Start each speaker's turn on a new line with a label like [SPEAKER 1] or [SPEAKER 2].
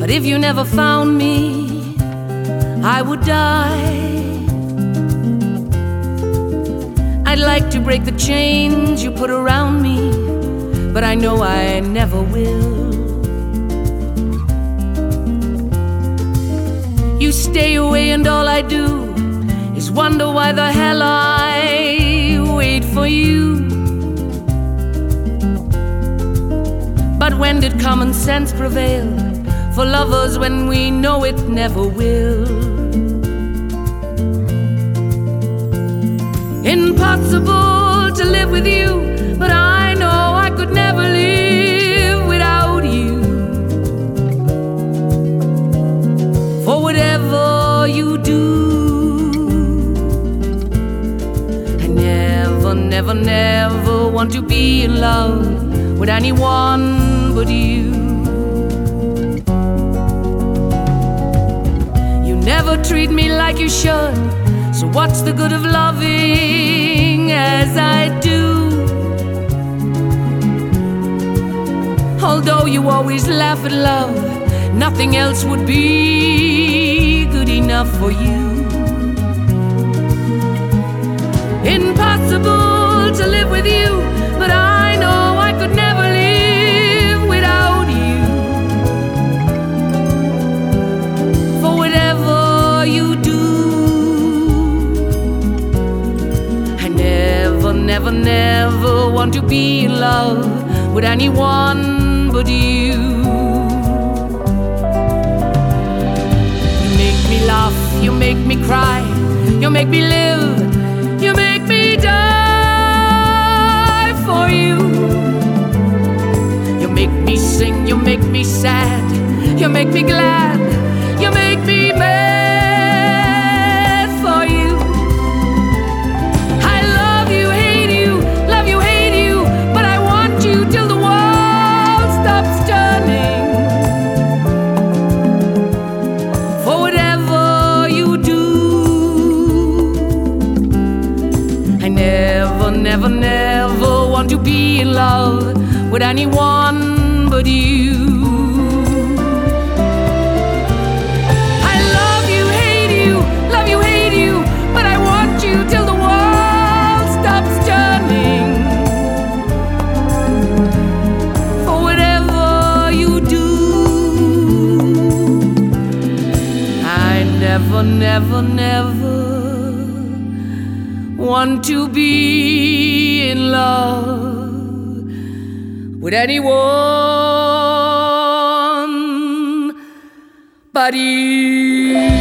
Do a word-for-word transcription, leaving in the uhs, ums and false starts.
[SPEAKER 1] But if you never found me, I would die. I'd like to break the chains you put around me, but I know I never will. You stay away and all I do is wonder why the hell I wait for you. But when did common sense prevail for lovers when we know it never will? Impossible to live with you, but I know I could never live without you. For whatever you do, I never, never, never want to be in love with anyone but you. You never treat me like you should, so what's the good of loving as I do? Although you always laugh at love, nothing else would be good enough for you. Impossible to live with you, but I know I could never live without you. For whatever you do, I never, never, never want to be in love with anyone but you. You make me laugh, you make me cry, you make me live, you make me die for you. You make me sing, you make me sad, you make me glad, you make me mad for you. I love you, hate you, love you, hate you, but I want you till the world stops turning. For whatever you do, I never, never, never want to be in love with anyone but you. I love you, hate you, love you, hate you, but I want you till the world stops turning. For whatever you do, I never, never, never want to be in love with anyone but you.